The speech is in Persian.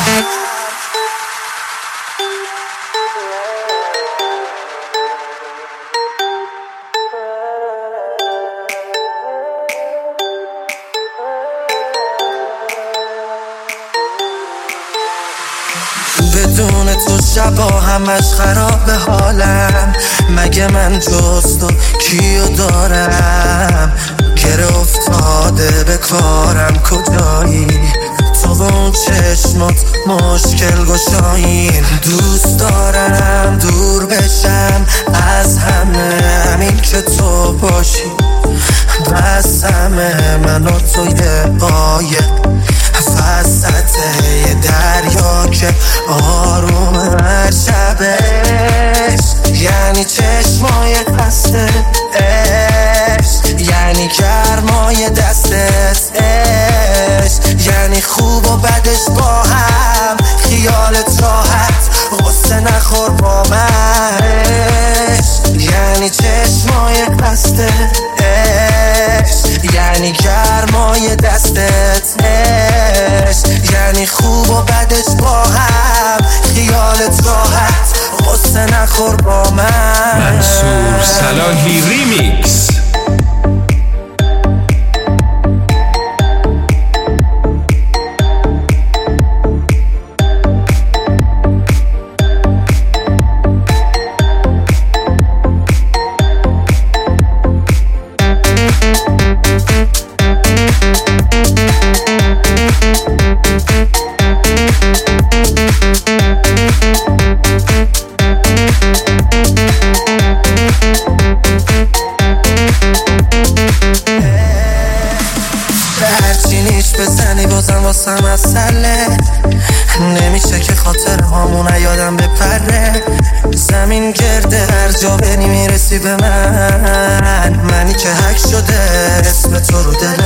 بدون تو شبا همش خراب حالم. مگه من جز تو کیو دارم؟ گره افتاده به کارم کجایی؟ تو با اون چشمات مشکل گشایین. دوست دارم دور بشم از همه، همین که تو باشی بس همه. من و تو یه قایق وسط یه دریا که آروم هر شبش. یعنی چشمای خسته عشق، یعنی گرمای دستت عشق، یعنی خوب و بدش با هم خیالت راحت غصه نخور با من عشق. یعنی چشمای خسته عشق، یعنی گرمای دستت عشق، یعنی خوب و بدش با هم خیالت راحت غصه نخور با من. منصور صلاحی ریمیکس. بزنی بازم واسم مسئله نمیشه که خاطر هامون یادم بپره. زمین گرده هر جا بری میرسی به من، منی که حک شده اسم تو رو دلم.